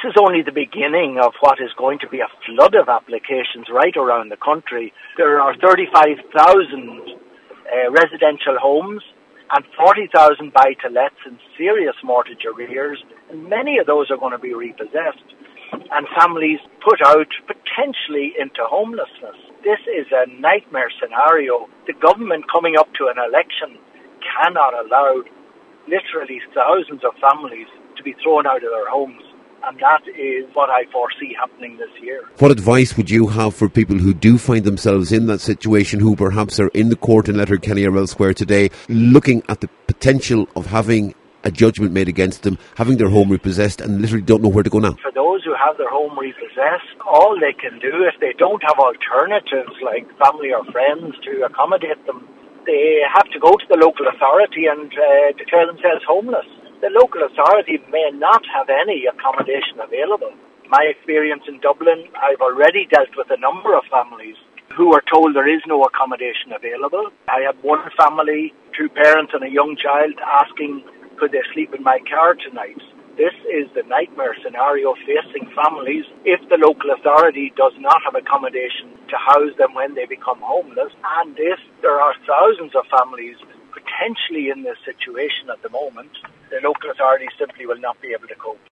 This is only the beginning of what is going to be a flood of applications right around the country. There are 35,000 residential homes and 40,000 buy-to-lets in serious mortgage arrears, and many of those are going to be repossessed, and families put out potentially into homelessness. This is a nightmare scenario. The government coming up to an election cannot allow literally thousands of families to be thrown out of their homes. And that is what I foresee happening this year. What advice would you have for people who do find themselves in that situation, who perhaps are in the court in Letterkenny or elsewhere today, looking at the potential of having a judgment made against them, having their home repossessed, and literally don't know where to go now? For those who have their home repossessed, all they can do, if they don't have alternatives like family or friends to accommodate them, they have to go to the local authority and declare themselves homeless. The local authority may not have any accommodation available. My experience in Dublin, I've already dealt with a number of families who are told there is no accommodation available. I had one family, 2 parents and a young child, asking, could they sleep in my car tonight? This is the nightmare scenario facing families if the local authority does not have accommodation to house them when they become homeless. And if there are thousands of families potentially in this situation at the moment, the local authorities simply will not be able to cope.